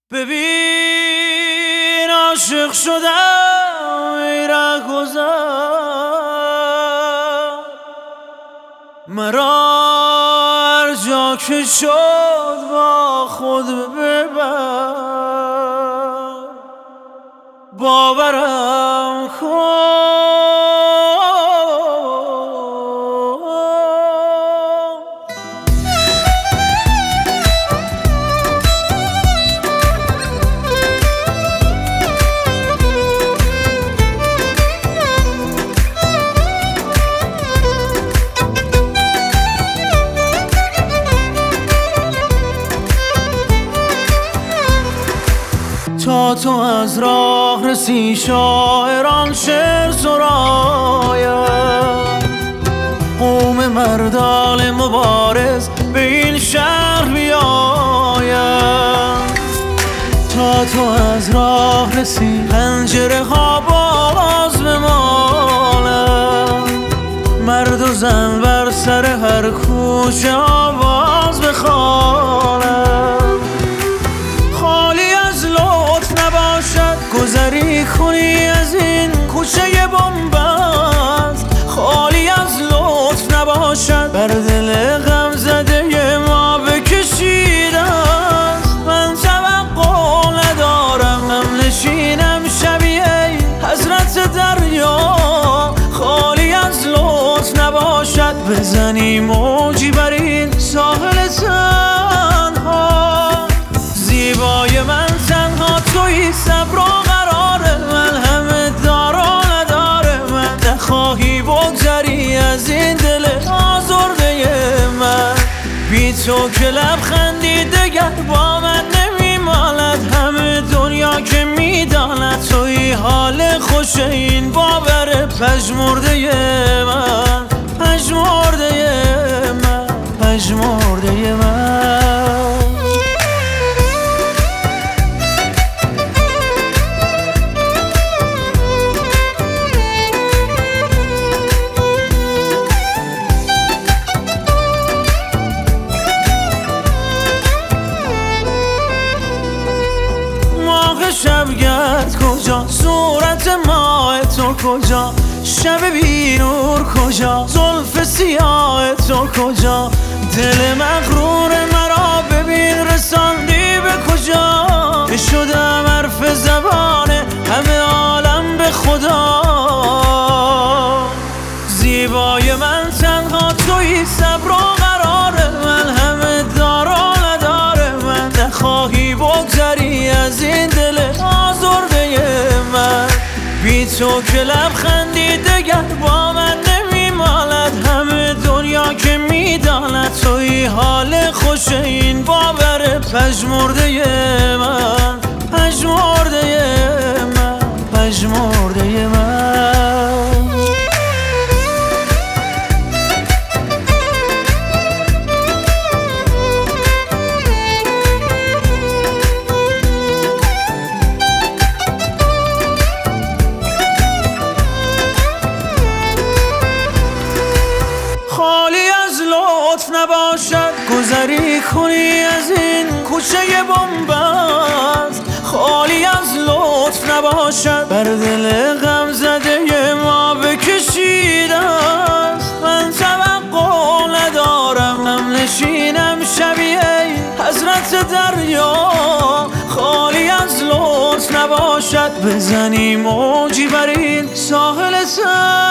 ببین عاشق شدم ای رهگذر، مرا هر جا که شد با خود ببر، باورم کن تا تو از راه رسی شاعران شعر سراید، قوم مردان مبارز به این شهر بیاید. تا تو از راه رسی پنجره ها باز بمالد، مرد و زن بر سر هر کوچه آواز بخوانند. گذری کنی از این کوچه بنبست، خالی از لطف نباشد بر دل غم زده ما بکشیده است. من توقع ندارم هم نشینم شبیه حضرت دریا، خالی از لطف نباشد بزنی موجی بر این ساحل تنها. زیبای من تنها تویی، صبر و قرار من همه دار و نداره من. نخواهی بگذری از این دل آزرده من، بی تو که لبخندی دگر با من نمیماند. همه دنیا که میداند تویی حال خوش این باور پژمرده من، پژمرده من، پژمرده من. شبگرد کجا، صورت ماه تو کجا، شب بی نور کجا، زلف سیاه تو کجا. دل مغرور مرا ببین رساندی به کجا، که شدم حرف زبان همه عالم به خدا. زیبای من تنها تویی، صبر و قرار من همه دار و نداره من. نخواهی بگذری از این دل آزرده من، بی تو که لبخندی دگر با من نمیماند. همه دنیا که میداند تویی حال خوش این باور پژمرده من، پژمرده من، پژمرده من. نباشد گذری کنی از این کوچه بنبست، خالی از لطف نباشد بر دل غم زده ما بکشیده است. من توقع ندارم هم نشینم شبیه حضرت دریا، خالی از لطف نباشد بزنی موجی بر این ساحل